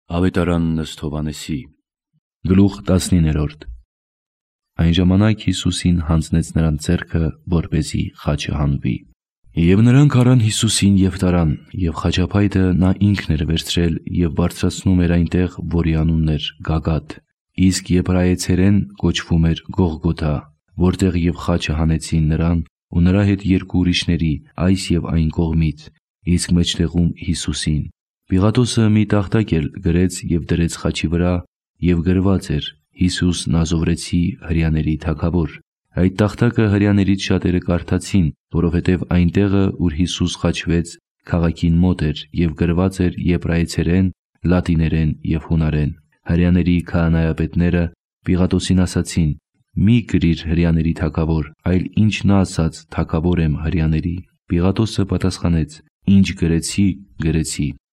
Ավետարանն ըստ Հովհաննեսի։ Գլուխ 19։ Այն ժամանակ Հիսուսին հանձնեց նրանց ձեռքը, որպեսզի խաչը հանվի։ Եվ նրանք առան Հիսուսին և տարան, և խաչափայտը նա ինքն էր վերցրել և բարձրացնում էր այնտեղ, որի անունն էր Գագաթ, իսկ եբրայեցերեն կոչվում էր Գողգոթա, որտեղ և խաչը հանեցին նրան ու նրա հետ երկու ուրիշների այս և այն կողմից, իսկ մեջտեղում Հիսուսին։ Պիղատոսը մի տախտակ էլ գրեց և դրեց խաչի վրա, և գրված էր. Հիսուս Նազովրեցի հրեաների թագավոր։ Այդ տախտակը հրեաներից շատերը կարդացին, որովհետև այն տեղը, ուր Հիսուս խաչվեց, քաղաքին մոտ էր և գրված էր եբրայեցերեն, լատիներեն և հունարեն։ Հրեաների քահանայապետները Պիղատոսին ասացին. «Մի գրիր հրեաների թագավոր, այլ ինչ նա ասաց. թագավոր եմ հրեաների»։ Պիղատոսը պատասխանեց. «Ինչ գրեցի, գրեցի»։